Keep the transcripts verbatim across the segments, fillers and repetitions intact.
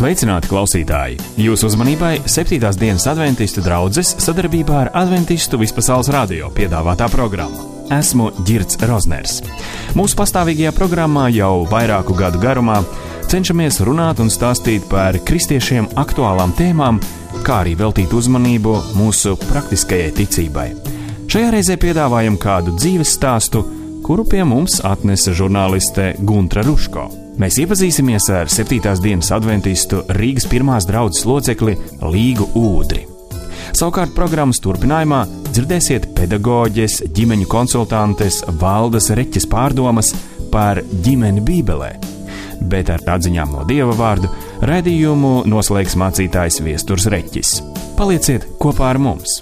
Sveicināti klausītāji! Jūsu uzmanībai septītās dienas adventistu draudzes sadarbībā ar Adventistu Vispasaules radio piedāvātā programma. Esmu Ģirds Rozners. Mūsu pastāvīgajā programmā jau vairāku gadu garumā cenšamies runāt un stāstīt par kristiešiem aktuālām tēmām, kā arī veltīt uzmanību mūsu praktiskajai ticībai. Šajā reizē piedāvājam kādu dzīves stāstu, kuru pie mums atnesa žurnāliste Guntra Ruško. Mēs iepazīsimies ar septītās dienas adventistu Rīgas pirmās draudzes locekli Līgu Ūdri. Savukārt programmas turpinājumā dzirdēsiet pedagoģes, ģimeņu konsultantes Valdas Reķes pārdomas par ģimeni Bībelē. Bet ar atziņām no Dieva vārdu raidījumu noslēgs mācītājs Viesturs Reķis. Palieciet kopā ar mums!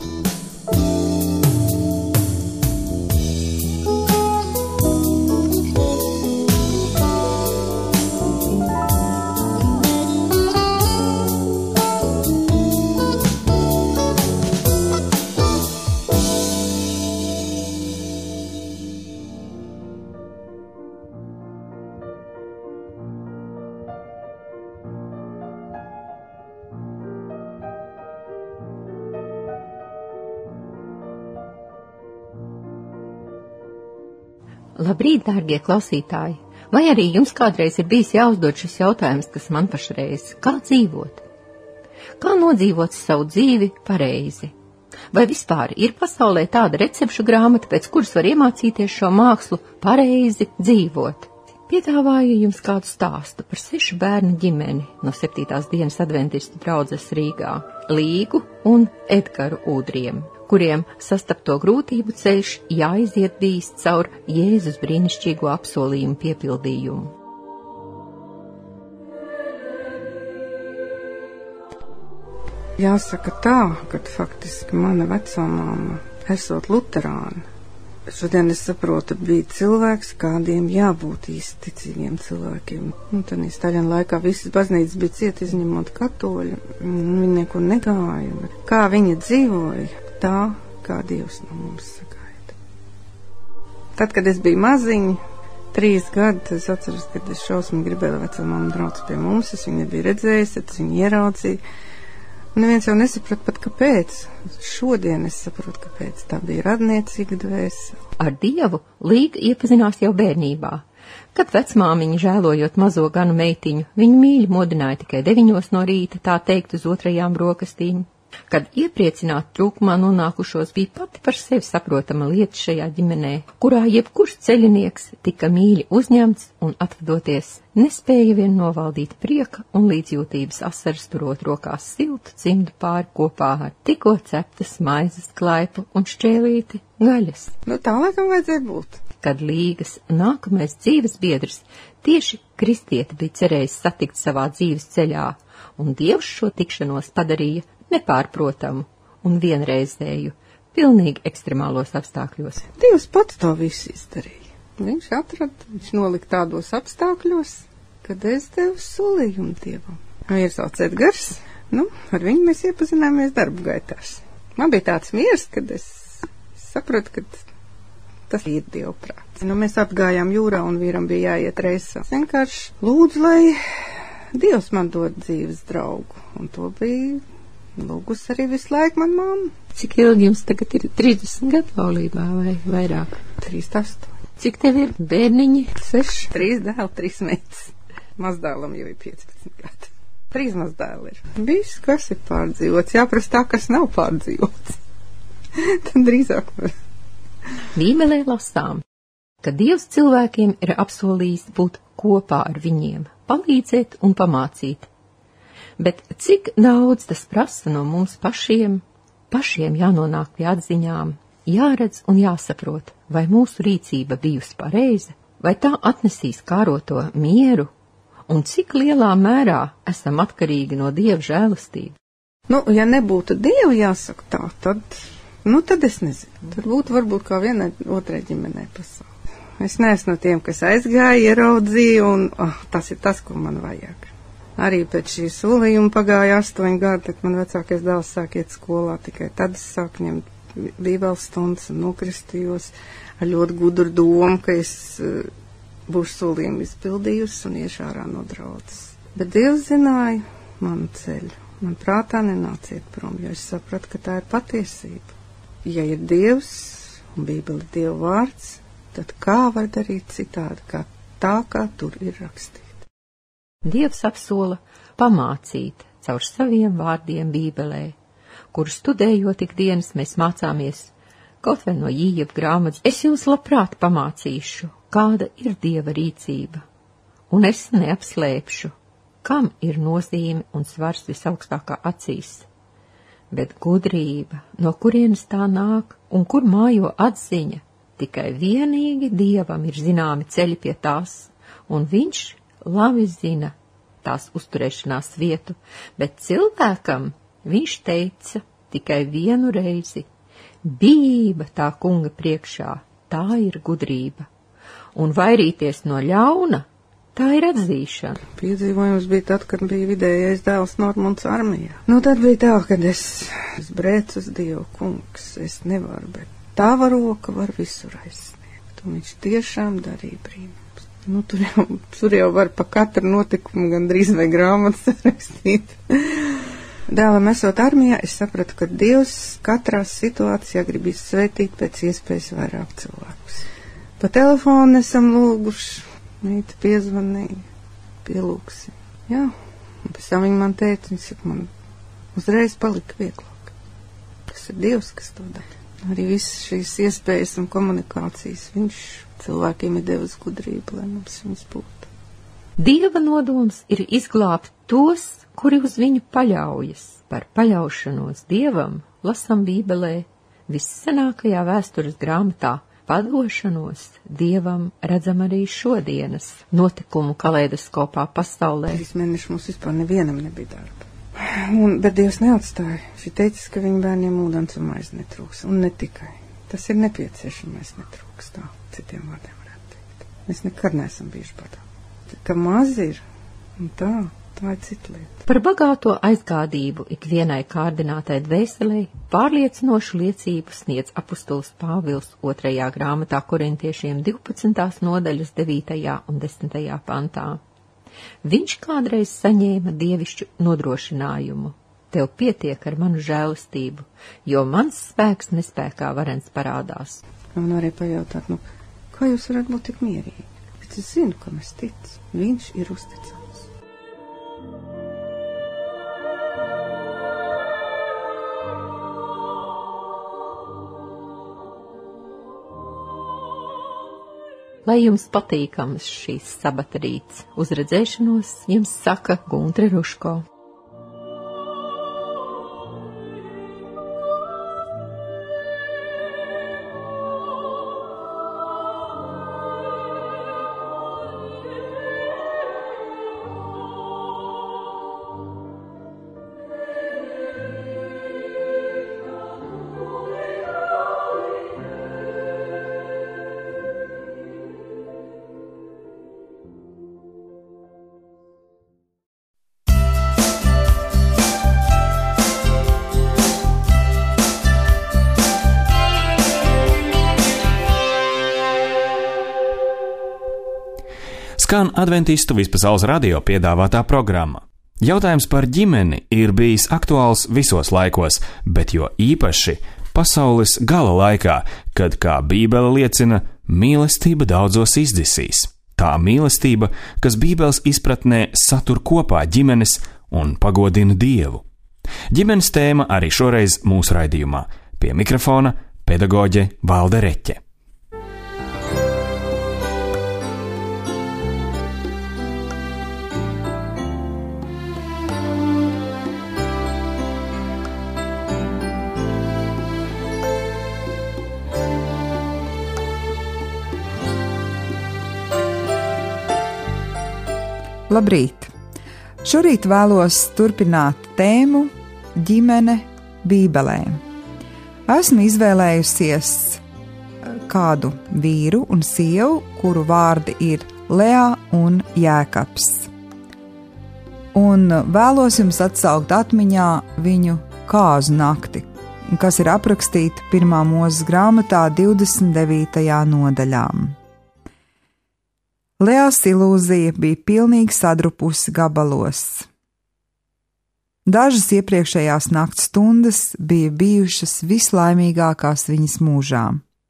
Labrīt, dārgie klausītāji! Vai arī jums kādreiz ir bijis jāuzdod šis jautājums, kas man pašreiz? Kā dzīvot? Kā nodzīvot savu dzīvi pareizi? Vai vispār ir pasaulē tāda recepšu grāmata, pēc kuras var iemācīties šo mākslu pareizi dzīvot? Piedāvāju jums kādu stāstu par sešu bērnu ģimeni no septītās dienas adventistu draudzes Rīgā – Līgu un Edgaru Ūdriem, kuriem sastapto grūtību ceļš jāiziet bijis caur Jēzus brīnišķīgo apsolījumu piepildījumu. Jāsaka tā, ka faktiski mana vecmāma, esot luterāna, šodien es saprotu, bija cilvēks, kādiem jābūt īsti ticīgiem cilvēkiem. Nu, tad Staļina laikā visas baznīcas bija ciet, izņemot katoļu, viņi neko negāja. Kā viņi dzīvoja, tā, kā Dievs no mums sagaida. Tad, kad es biju maziņa, trīs gadi, es atceros, kad es šausmīgi gribēju, lai vecmāma brauc pie mums, es viņu nebiju redzējis, tad es viņu ieraudzīju. Un neviens jau nesaprot pat, kāpēc. Šodien es saprotu, kāpēc. Tā bija radniecīga dvēsele. Ar Dievu Līga iepazinās jau bērnībā. Kad vecmāmiņa, žēlojot mazo ganu meitiņu, viņu mīļi modināja tikai deviņos no rīta, tā teikt, uz otrajām brokastīm. Kad iepriecināt trūkumā nonākušos bija pati par sevi saprotama lieta šajā ģimenē, kurā jebkurš ceļinieks tika mīļi uzņemts un atvadoties, nespēja vien novaldīt prieka un līdzjūtības asaras, turot rokās siltu cimdu pāri kopā ar tikko ceptas maizes klaipu un šķēlīti gaļas. Nu tā laikam vajadzēja būt. Kad Līgas nākamais dzīves biedrs tieši kristieti bija cerējis satikt savā dzīves ceļā, un Dievs šo tikšanos padarīja nepārprotamu un vienreizēju, pilnīgi ekstremālos apstākļos. Dievs pats to visu izdarīja. Viņš atrada, viņš nolika tādos apstākļos, kad es devu solījumu Dievam. Ir sauc Edgars, nu, ar viņu mēs iepazināmies darba gaitās. Man bija tāds miers, kad es sapratu, ka tas ir Dieva prāts. Nu, mēs atgājām jūrā un vīram bija jāiet reisā. Vienkārši lūdzu, lai Dievs man dod dzīves draugu, un to bija lūgus arī visu laiku man mamma. Cik ilgi jums tagad ir trīsdesmit gadu laulībā vai vairāk? trīsdesmit astoņi. Cik tev ir bērniņi? seši, trīs dēli, trīs meitas. Mazdēlam jau ir piecpadsmit gadi. Trīs mazdēli ir. Viss, kas ir pārdzīvots, jāprast tā, kas nav pārdzīvots. Tad drīzāk var. Bībelē lasām, ka Dievs cilvēkiem ir apsolījis būt kopā ar viņiem, palīdzēt un pamācīt. Bet cik daudz tas prasa no mums pašiem, pašiem jānonāk pie atziņām, jāredz un jāsaprot, vai mūsu rīcība bijusi pareiza, vai tā atnesīs kāroto mieru, un cik lielā mērā esam atkarīgi no Dieva žēlastību. Nu, ja nebūtu Dievu jāsaka tā, tad, nu, tad es nezinu. Tad būtu varbūt kā vienai otrai ģimenei pasaulē. Es neesmu no tiem, kas aizgāja, ieraudzīja, un oh, tas ir tas, ko man vajag. Arī pēc šī solījuma pagāja astoņi gadi, tad man vecākais dēls sāk iet skolā, tikai tad es sāku ņemt bībeles stundas un nokristījos ar ļoti gudru domu, ka es uh, būšu solījumu izpildījusi un iešu ārā no draudzes. Bet Dievs zināja, manu ceļu. Man prātā nenāciet prom, jo es sapratu, ka tā ir patiesība. Ja ir Dievs un Bībele ir Dieva vārds, tad kā var darīt citādi, kā tā, kā tur ir rakstīts? Dievs apsola pamācīt caur saviem vārdiem Bībelē, kuru studējot ikdienas mēs mācāmies kaut vai no Jīeba grāmatas. Es jums labprāt pamācīšu, kāda ir Dieva rīcība, un es neapslēpšu, kam ir nozīme un svars visaugstākā acīs. Bet gudrība, no kurienes tā nāk un kur mājo atziņa, tikai vienīgi Dievam ir zināmi ceļi pie tās, un viņš labi zina tās uzturēšanās vietu, bet cilvēkam viņš teica tikai vienu reizi: bijība tā kunga priekšā, tā ir gudrība, un vairīties no ļauna, tā ir atzīšana. Piedzīvojums bija tad, kad bija vidējais dēls Normunds armijā. Nu, tad bija tā, kad es, es brēc uz Dievu, kungs, es nevaru, bet tava roka var visur aizsniegt, un viņš tiešām darīja brīnums. Nu, tur jau, tur jau var pa katru notikumu gandrīz vai grāmatas rakstīt. Dēlam esot armijā, es sapratu, ka Dievs katrā situācijā grib izsvētīt pēc iespējas vairāk cilvēkus. Pa telefonu esam lūguši, mīti piezvanīja, pielūgsi. Jā, un pēc tam viņa man teica, viņa saka, man uzreiz palika vieglāk. Tas ir Dievs, kas to dara. Arī visas šīs iespējas un komunikācijas viņš cilvēkiem ir devis gudrību, lai mums viņas būtu. Dieva nodoms ir izglābt tos, kuri uz viņu paļaujas. Par paļaušanos Dievam lasam Bībelē vissenākajā vēstures grāmatā. Padošanos Dievam redzam arī šodienas notikumu kaleidoskopā pasaulē. Trīs mēneši mums vispār nevienam nebija darba. Un, bet Dievs neatstāja. Viņš teica, ka viņa bērniem ūdens un maize netrūks. Un ne tikai. Tas ir nepieciešamais netrūks, tā citiem vārdiem varētu teikt. Mēs nekad neesam bijuši badā. Ka maz ir, un tā, tā ir cita lieta. Par bagāto aizgādību ikvienai kārdinātai dvēselei pārliecinošu liecību sniedz apustulis Pāvils otrajā grāmatā korintiešiem divpadsmitās nodaļas devītajā un desmitajā pantā. Viņš kādreiz saņēma dievišķu nodrošinājumu. Tev pietiek ar manu žēlastību, jo mans spēks nespēkā varens parādās. Man varēja pajautāt, nu, kā jūs varat būt tik mierīgi? Bet es zinu, kam es ticu. Viņš ir uzticams. Lai jums patīkams šīs sabata rīts, uz redzēšanos jums saka Guntre Ruško. Skan Adventistu Vispasaules radio piedāvātā programma. Jautājums par ģimeni ir bijis aktuāls visos laikos, bet jo īpaši pasaules gala laikā, kad, kā Bībele liecina, mīlestība daudzos izdzisīs. Tā mīlestība, kas Bībeles izpratnē satur kopā ģimenes un pagodina Dievu. Ģimenes tēma arī šoreiz mūsu raidījumā. Pie mikrofona pedagoģe Valde Reķe. Labrīt! Šorīt vēlos turpināt tēmu ģimene Bībelē. Esmu izvēlējusies kādu vīru un sievu, kuru vārdi ir Lea un Jēkabs. Un vēlos jums atsaukt atmiņā viņu kāzu nakti, kas ir aprakstīta pirmā Mūzes grāmatā divdesmit devītajā nodaļā. Leas ilūzija bija pilnīgi sadrupusi gabalos. Dažas iepriekšējās nakts stundas bija bijušas vislaimīgākās viņas mūžā.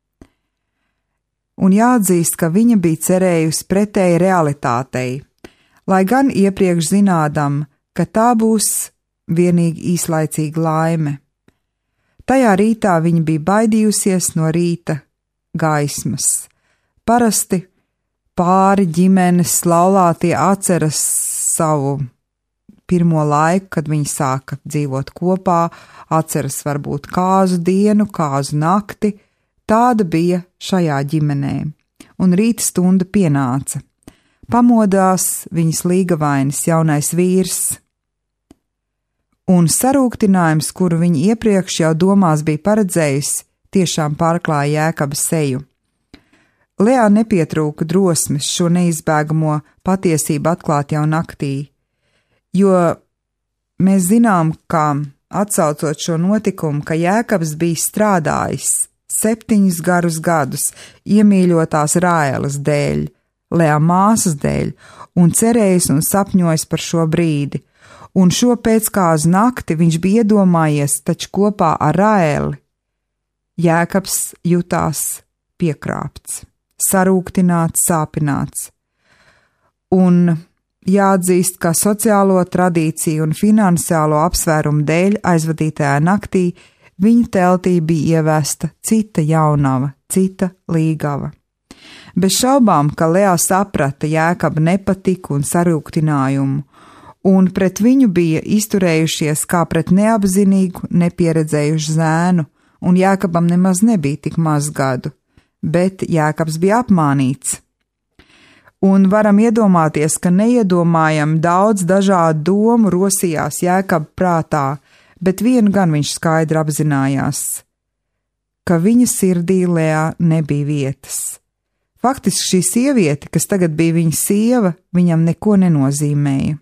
Un jāatzīst, ka viņa bija cerējusi pretēji realitātei, lai gan iepriekš zinādam, ka tā būs vienīgi īslaicīga laime. Tajā rītā viņa bija baidījusies no rīta gaismas. Parasti pāri ģimenes laulātie atceras savu pirmo laiku, kad viņi sāka dzīvot kopā, atceras varbūt kāzu dienu, kāzu nakti. Tāda bija šajā ģimenē, un rīta stunda pienāca. Pamodās viņas līgavainis jaunais vīrs, un sarūktinājums, kuru viņa iepriekš jau domās bija paredzējusi, tiešām pārklāja Jēkaba seju. Lejā nepietrūka drosmes šo neizbēgamo patiesību atklāt jau naktī, jo mēs zinām, ka atsaucot šo notikumu, ka Jēkabs bija strādājis septiņus garus gadus iemīļotās Rāēlas dēļ, Lejā māsas dēļ, un cerējis un sapņojis par šo brīdi, un šo pēckāzu nakti viņš bija iedomājies taču kopā ar Rāēli. Jēkabs jutās piekrāpts, sarūktināts, sāpināts, un jāatzīst, ka sociālo tradīciju un finansiālo apsvērumu dēļ aizvadītajā naktī viņa teltī bija ievesta cita jaunava, cita līgava. Bez šaubām, ka Lejā saprata Jēkaba nepatiku un sarūktinājumu, un pret viņu bija izturējušies kā pret neapzinīgu, nepieredzējušu zēnu, un Jēkabam nemaz nebija tik maz gadu, bet Jēkabs bija apmānīts. Un varam iedomāties, ka neiedomājam daudz dažādu domu rosījās Jēkaba prātā, bet vienu gan viņš skaidri apzinājās, ka viņa sirdī Lejā nebija vietas. Faktiski šī sieviete, kas tagad bija viņa sieva, viņam neko nenozīmēja.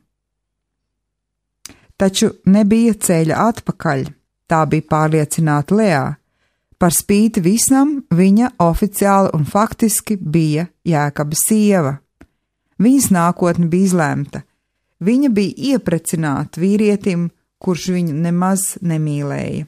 Taču nebija ceļa atpakaļ, tā bija pārliecināta Lejā. Par spīti visam viņa oficiāli un faktiski bija Jēkaba sieva. Viņas nākotne bija izlemta. Viņa bija ieprecināta vīrietim, kurš viņu nemaz nemīlēja.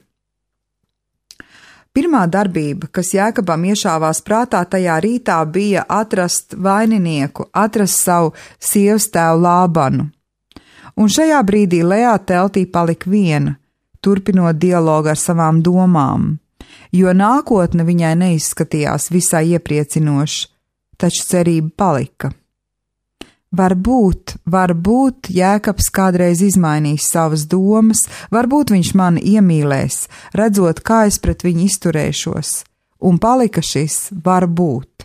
Pirmā darbība, kas Jēkabam iešāvās prātā tajā rītā, bija atrast vaininieku, atrast savu sievas tēvu Lābanu. Un šajā brīdī Lejā teltī palika viena, turpinot dialogu ar savām domām, jo nākotne viņai neizskatījās visai iepriecinoši, taču cerība palika. Varbūt, varbūt Jēkabs kādreiz izmainīs savas domas, varbūt viņš mani iemīlēs, redzot, kā es pret viņu izturēšos, un palika šis varbūt.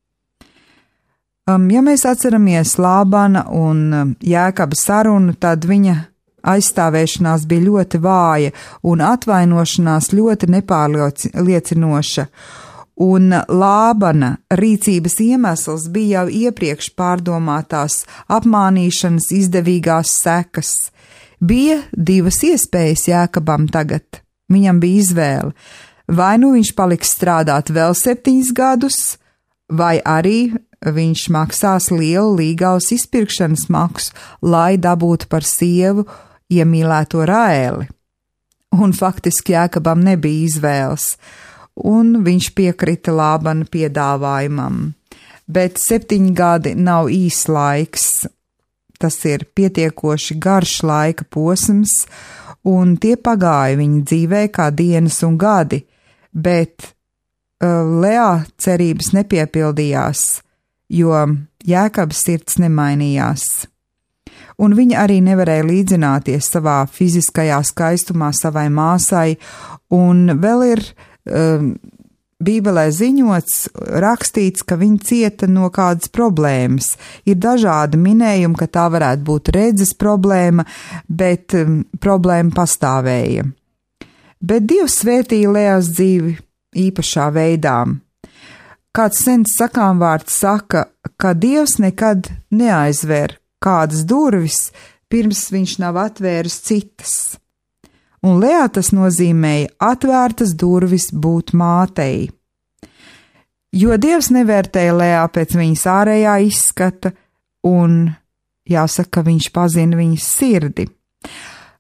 Um, ja mēs atceramies Lābana un Jēkaba sarunu, tad viņa aizstāvēšanās bija ļoti vāja un atvainošanās ļoti nepārliecinoša. Un Lābana rīcības iemesls bija jau iepriekš pārdomātās apmānīšanas izdevīgās sekas. Bija divas iespējas Jēkabam tagad. Viņam bija izvēle. Vai nu viņš paliks strādāt vēl septiņus gadus, vai arī viņš maksās lielu līgavas izpirkšanas maksu, lai dabūtu par sievu iemīlēto Rāēli. Un faktiski Jēkabam nebija izvēles, un viņš piekrita Lābana piedāvājumam. Bet septiņi gadi nav īs laiks, tas ir pietiekoši garš laika posms, un tie pagāja viņa dzīvē kā dienas un gadi, bet uh, Lejā cerības nepiepildījās, jo Jēkaba sirds nemainījās. Un viņa arī nevarēja līdzināties savā fiziskajā skaistumā savai māsai, un vēl ir Um, Bībelē ziņots, rakstīts, ka viņa cieta no kādas problēmas. Ir dažādi minējumi, ka tā varētu būt redzes problēma, bet um, problēma pastāvēja. Bet Dievs svētīja Lejās dzīvi īpašā veidā. Kāds sens sakām vārds saka, ka Dievs nekad neaizver kādas durvis, pirms viņš nav atvēris citas. Un Lejā tas nozīmēja atvērtas durvis būt mātei. Jo Dievs nevērtēja Lejā pēc viņas ārējā izskata, un jāsaka, ka viņš pazina viņas sirdi.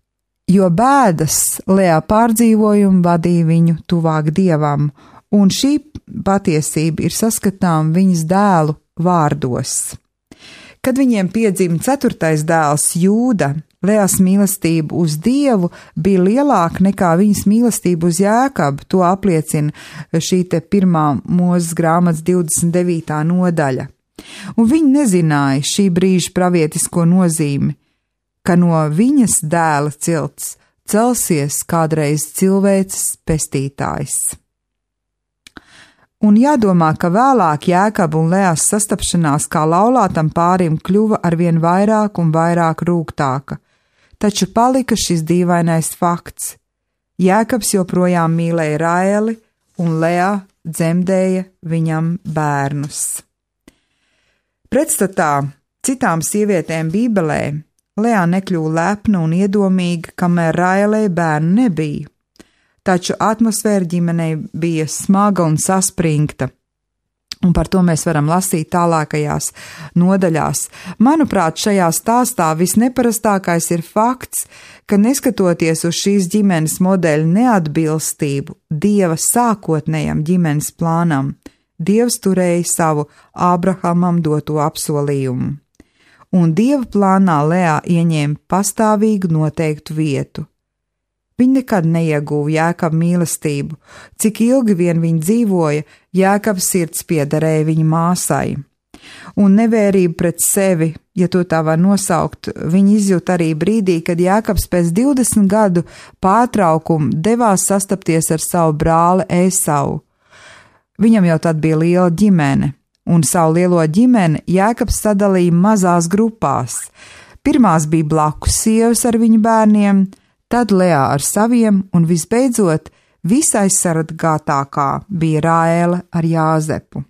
jo bēdas Lea pārdzīvojumi vadīja viņu tuvāk Dievam, un šī patiesība ir saskatām viņas dēlu vārdos. Kad viņiem piedzima ceturtais dēls Jūda, Leas mīlestība uz Dievu bija lielāka nekā viņas mīlestība uz Jēkabu, to apliecina šī te pirmā Mūzes grāmatas divdesmit devītā nodaļa. Un viņi nezināja šī brīža pravietisko nozīmi, ka no viņas dēla cilts celsies kādreiz cilvēces pestītājs. Un jādomā, ka vēlāk Jēkaba un Leas sastapšanās kā laulātam pārim kļuva arvien vairāk un vairāk rūgtāka, taču palika šis dīvainais fakts. Jēkabs joprojām mīlēja Raeli, un Lea dzemdēja viņam bērnus. Pretstatā citām sievietēm Bībelē, Lea nekļuva lepna un iedomīga, kamēr Raelei bērnu nebija. Taču atmosfēra ģimenei bija smaga un saspringta, un par to mēs varam lasīt tālākajās nodaļās. Manuprāt, šajā stāstā visneparastākais ir fakts, ka neskatoties uz šīs ģimenes modeļa neatbilstību Dieva sākotnējam ģimenes plānam, Dievs turēja savu Ābrahamam doto apsolījumu, un Dieva plānā Lea ieņēma pastāvīgu noteiktu vietu. Viņa nekad neieguva Jēkaba mīlestību, cik ilgi vien viņa dzīvoja, Jēkaba sirds piederēja viņa māsai. Un nevērību pret sevi, ja to tā var nosaukt, viņa izjūt arī brīdī, kad Jēkabs pēc divdesmit gadu pārtraukumu devās sastapties ar savu brāli Ēsavu. Viņam jau tad bija liela ģimene, un savu lielo ģimeni Jēkabs sadalīja mazās grupās. Pirmās bija blakus sievas ar viņu bērniem, tad Lea ar saviem, un visbeidzot, visaizsargātākā bija Raēle ar Jāzepu.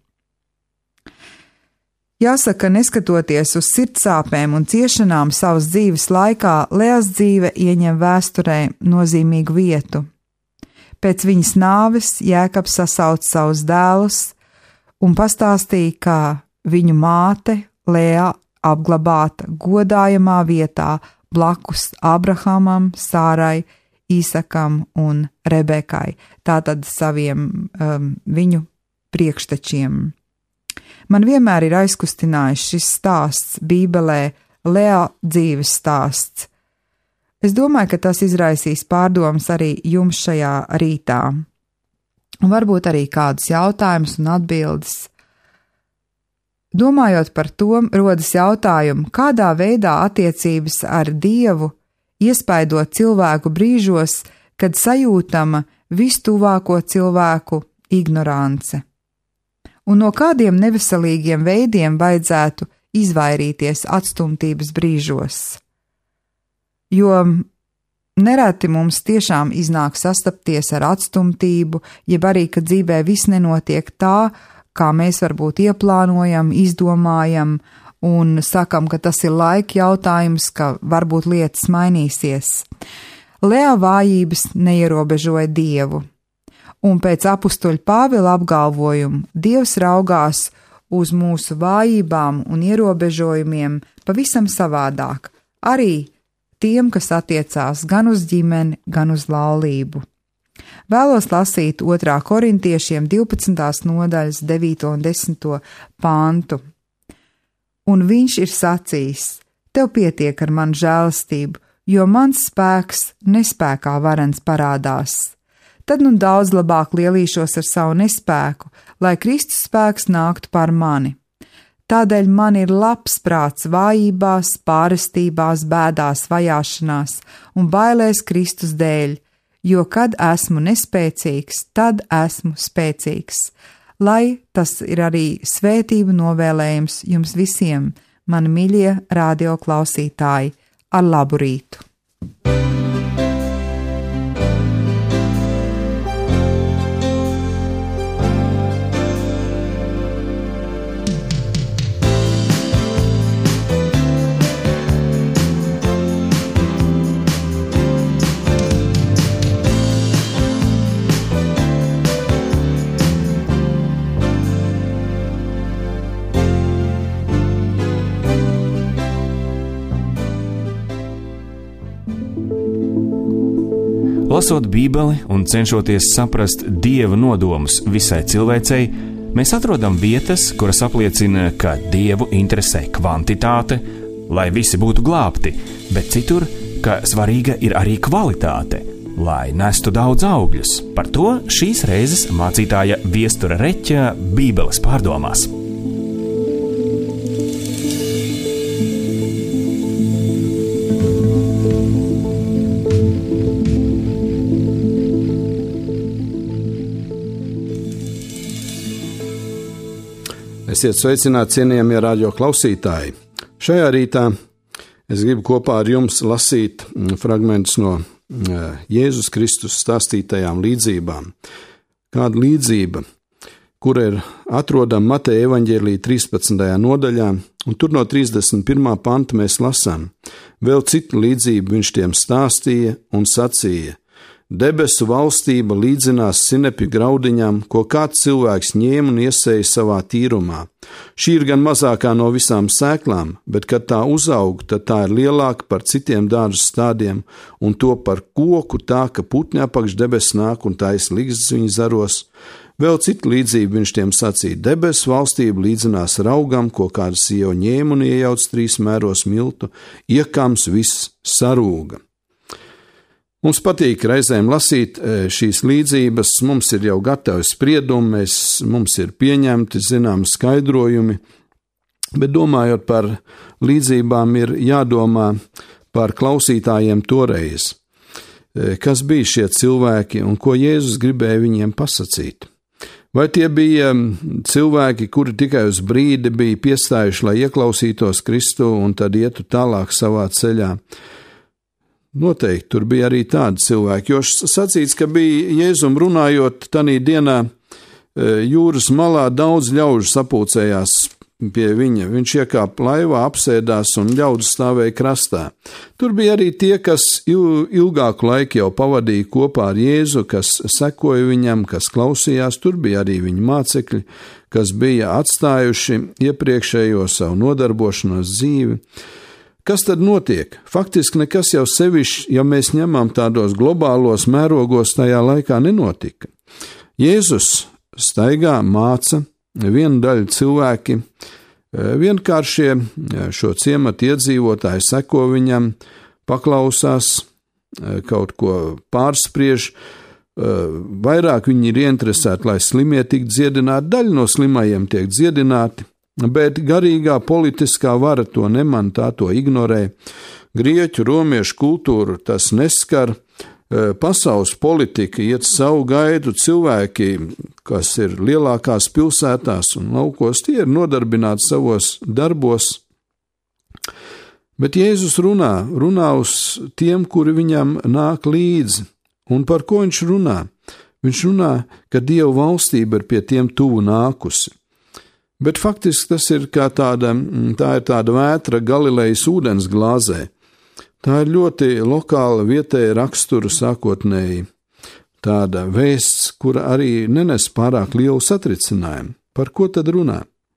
Jāsaka, neskatoties uz sirdsāpēm un ciešanām savas dzīves laikā, Leas dzīve ieņem vēsturē nozīmīgu vietu. Pēc viņas nāves Jēkabs sasauca savus dēlus un pastāstīja, kā viņu māte Lea apglabāta godājamā vietā blakus Ābrahamam, Sārai, Īsakam un Rebekai, tātad saviem um, viņu priekštečiem. Man vienmēr ir aizkustinājis šis stāsts Bībelē, Lea dzīves stāsts. Es domāju, ka tas izraisīs pārdomas arī jums šajā rītā, un varbūt arī kādus jautājumus un atbildes. Domājot par to, rodas jautājumi, kādā veidā attiecības ar Dievu iespaido cilvēku brīžos, kad sajūtama vistuvāko cilvēku ignorance. Un no kādiem neveselīgiem veidiem vajadzētu izvairīties atstumtības brīžos. Jo nereti mums tiešām iznāk sastapties ar atstumtību, jeb arī, ka dzīvē viss nenotiek tā, kā mēs varbūt ieplānojam, izdomājam un sakam, ka tas ir laika jautājums, ka varbūt lietas mainīsies. Lea vājības neierobežoja Dievu, un pēc apustuļa Pāvila apgalvojumu Dievs raugās uz mūsu vājībām un ierobežojumiem pavisam savādāk, arī tiem, kas attiecās gan uz ģimeni, gan uz laulību. Vēlos lasīt otrā korintiešiem divpadsmitās nodaļas devīto un desmito pāntu. Un viņš ir sacījis, tev pietiek ar manu žēlastību, jo mans spēks nespēkā varens parādās. Tad nu daudz labāk lielīšos ar savu nespēku, lai Kristus spēks nāktu par mani. Tādēļ man ir labs prāts vājībās, pārestībās, bēdās, vajāšanās un bailēs Kristus dēļ, jo kad esmu nespēcīgs, tad esmu spēcīgs. Lai tas ir arī svētību novēlējums jums visiem, mani mīļie radio klausītāji, ar labu rītu! thank you Lasot Bībeli un cenšoties saprast Dieva nodomus visai cilvēcei, mēs atrodam vietas, kuras apliecina, ka Dievu interesē kvantitāte, lai visi būtu glābti, bet citur, ka svarīga ir arī kvalitāte, lai nestu daudz augļus. Par to šīs reizes mācītāja Viestura Reķa Bībeles pārdomās. Esiet sveicināti, cienījamie radio klausītāji. Šajā rītā es gribu kopā ar jums lasīt fragmentus no Jēzus Kristus stāstītajām līdzībām. Kāda līdzība, kura ir atrodama Mateja evaņģēlija trīspadsmitajā nodaļā, un tur no trīsdesmit pirmā panta mēs lasām: vēl citu līdzību viņš tiem stāstīja un sacīja: debesu valstība līdzinās sinepju graudiņām, ko kāds cilvēks ņēma un iesēja savā tīrumā. Šī ir gan mazākā no visām sēklām, bet, kad tā uzaug, tad tā ir lielāka par citiem dārzu stādiem, un to par koku tā, ka putni apakš debes nāk un taisa ligzdas viņa zaros. Vēl citu līdzību viņš tiem sacīja: debesu valstība līdzinās raugam, ko kāda sieva ņēma un iejauc trīs mēros miltu, iekams viss sarūga. Mums patīk reizēm lasīt šīs līdzības, mums ir jau gatavi spriedumi, mēs, mums ir pieņemti zināmi skaidrojumi, bet domājot par līdzībām ir jādomā par klausītājiem toreiz. Kas bija šie cilvēki un ko Jēzus gribēja viņiem pasacīt? Vai tie bija cilvēki, kuri tikai uz brīdi bija piestājuši, lai ieklausītos Kristu un tad ietu tālāk savā ceļā? Noteikti tur bija arī tādi cilvēki, jo sacīts, ka bija Jēzum runājot tanī dienā jūras malā, daudz ļaužu sapulcējās pie viņa. Viņš iekāpa laivā, apsēdās un ļaudis stāvēja krastā. Tur bija arī tie, kas ilgāku laiku jau pavadīja kopā ar Jēzu, kas sekoja viņam, kas klausījās. Tur bija arī viņa mācekļi, kas bija atstājuši iepriekšējo savu nodarbošanos dzīvi. Kas tad notiek? Faktiski nekas jau sevišķi, ja mēs ņemam tādos globālos mērogos, tajā laikā nenotika. Jēzus staigā, māca, viena daļa cilvēki, vienkāršie šo ciematu iedzīvotāji seko viņam, paklausās, kaut ko pārspriež, vairāk viņi ir ieinteresēti, lai slimie tik dziedināti, daļa no slimajiem tiek dziedināti, bet garīgā politiskā vara to neman, tā to ignorē. Grieķu, romiešu kultūru tas neskar, pasaules politika iet savu gaidu, cilvēki, kas ir lielākās pilsētās un laukos, tie ir nodarbināti savos darbos. Bet Jēzus runā, runā uz tiem, kuri viņam nāk līdzi. Un par ko viņš runā? Viņš runā, ka Dieva valstība ir pie tiem tuvu nākusi. Bet faktiski tas ir kā tāda, tā ir tāda vētra Galilejas ūdens glāzē. Tā ir ļoti lokāla vietēja rakstura sākotnēji. Tāda vēsts, kura arī nenes pārāk lielu satricinājumu. Par ko tad runā?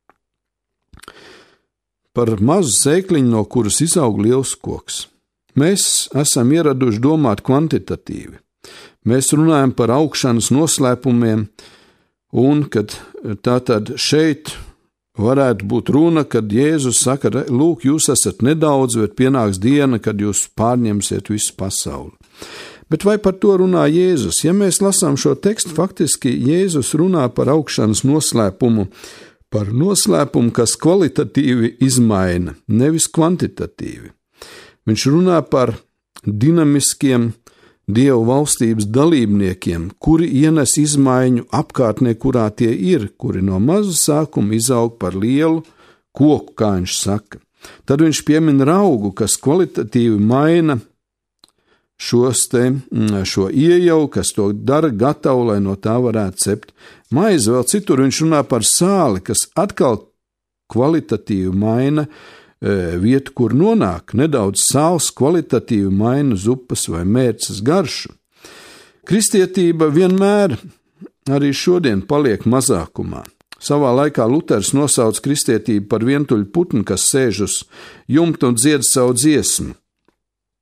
Par mazu sēkliņu, no kuras izaug liels koks. Mēs esam ieraduši domāt kvantitatīvi. Mēs runājam par augšanas noslēpumiem, un kad tātad šeit varētu būt runa, kad Jēzus saka: lūk, jūs esat nedaudz, bet pienāks diena, kad jūs pārņemsiet visu pasauli. Bet vai par to runā Jēzus? Ja mēs lasām šo tekstu, faktiski Jēzus runā par augšanas noslēpumu, par noslēpumu, kas kvalitatīvi izmaina, nevis kvantitatīvi. Viņš runā par dinamiskiem Dieva valstības dalībniekiem, kuri ienes izmaiņu apkārtnē, kurā tie ir, kuri no maza sākuma izaug par lielu koku, kā viņš saka. Tad viņš piemin raugu, kas kvalitatīvi maina šos te, šo iejau, kas to dara gatavu, lai no tā varētu cept maizi. Vēl citur viņš runā par sāli, kas atkal kvalitatīvi maina vietu, kur nonāk. Nedaudz sāls kvalitatīvi maina zupas vai mērces garšu. Kristietība vienmēr, arī šodien, paliek mazākumā. Savā laikā Luters nosauc kristietību par vientuļu putnu, kas sēž uz jumta un dzied savu dziesmu.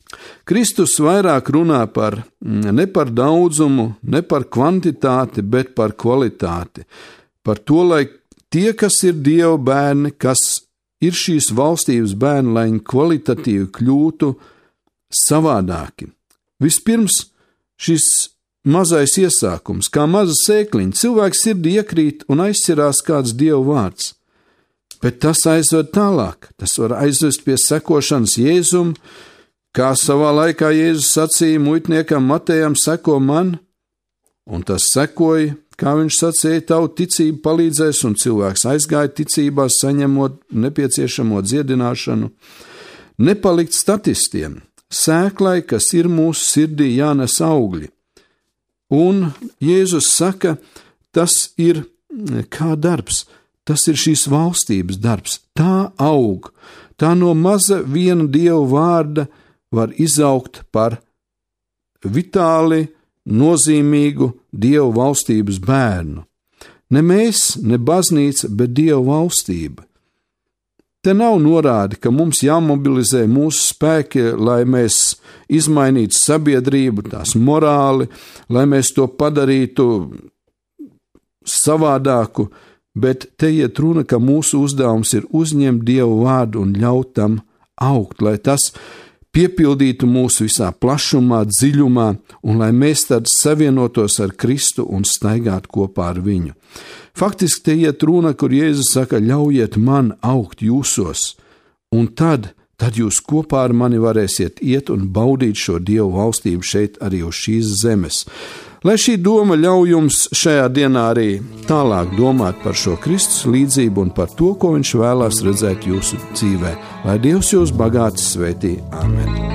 Kristus vairāk runā par, ne par daudzumu, ne par kvantitāti, bet par kvalitāti. Par to, lai tie, kas ir Dieva bērni, kas ir šīs valstības bērni, lai viņi kvalitatīvi kļūtu savādāki. Vispirms šis mazais iesākums, kā maza sēkliņa, cilvēks sirdī iekrīt un aizsirās kāds Dieva vārds. Bet tas aizved tālāk, tas var aizvest pie sekošanas Jēzum, kā savā laikā Jēzus sacīja muitniekam Matejam, seko man, un tas sekoja, kā viņš sacīja, tavu ticību palīdzēs, un cilvēks aizgāja ticībā, saņemot nepieciešamo dziedināšanu. Nepalikt statistiem, sēklai, kas ir mūsu sirdī, jānes augļi. Un Jēzus saka, tas ir kā darbs, tas ir šīs valstības darbs, tā aug, tā no maza viena Dieva vārda var izaugt par vitāli nozīmīgu Dieva valstības bērnu. Ne mēs, ne baznīca, bet Dieva valstība. Te nav norāde, ka mums jāmobilizē mūsu spēki, lai mēs izmainītu sabiedrību, tās morāli, lai mēs to padarītu savādāku, bet te iet runa, ka mūsu uzdevums ir uzņemt Dieva vārdu un ļaut tam augt, lai tas piepildītu mūsu visā plašumā, dziļumā, un lai mēs tad savienotos ar Kristu un staigātu kopā ar viņu. Faktiski te iet runa, kur Jēzus saka, ļaujiet man augt jūsos, un tad, tad jūs kopā ar mani varēsiet iet un baudīt šo Dievu valstību šeit arī uz šīs zemes. Lai šī doma ļauj jums šajā dienā arī tālāk domāt par šo Kristus līdzību un par to, ko viņš vēlās redzēt jūsu dzīvē. Lai Dievs jūs bagāti svētī. Āmen.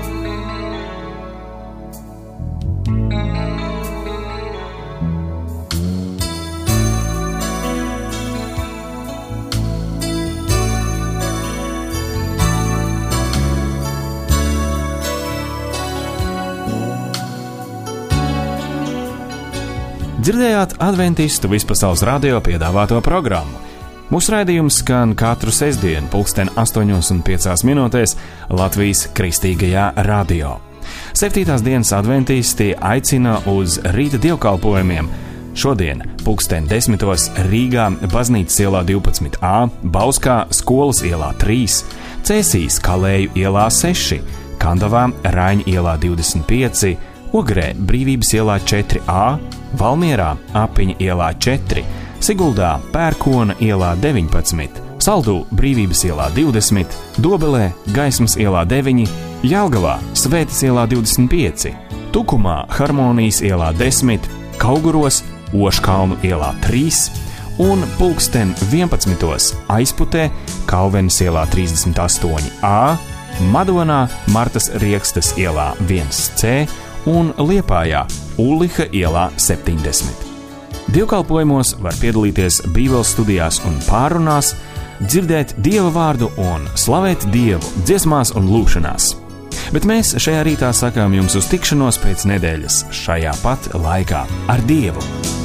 Dzirdējāt Adventistu vispasaules radio piedāvāto programmu. Mūsu raidījums skan katru sestdienu, pulksten astoņos un piecās minūtēs Latvijas Kristīgajā radio. Septītās dienas adventisti aicina uz rīta dievkalpojumiem. Šodien, pulksten desmitos Rīgā, Baznīcas ielā divpadsmit A, Bauskā, Skolas ielā trīs, Cēsīs, Kalēju ielā seši, Kandavā, Raiņa ielā divdesmit pieci, Ogrē, Brīvības ielā četri A, Valmierā, Apiņa ielā četri, Siguldā, Pērkona ielā deviņpadsmit, Saldū, Brīvības ielā divdesmit, Dobelē, Gaismas ielā deviņi, Jelgavā, Svētas ielā divdesmit pieci, Tukumā, Harmonijas ielā desmit, Kauguros, Oškalnu ielā trīs un pulksten vienpadsmitos Aizputē, Kalvenes ielā trīsdesmit astoņi A, Madonā, Martas Riekstes ielā viens C un Liepājā, Ulliha ielā septiņdesmit. Dievkalpojumos var piedalīties bībeles studijās un pārrunās, dzirdēt Dieva vārdu un slavēt Dievu dziesmās un lūšanās. Bet mēs šajā rītā sakām jums uz tikšanos pēc nedēļas šajā pat laikā ar Dievu.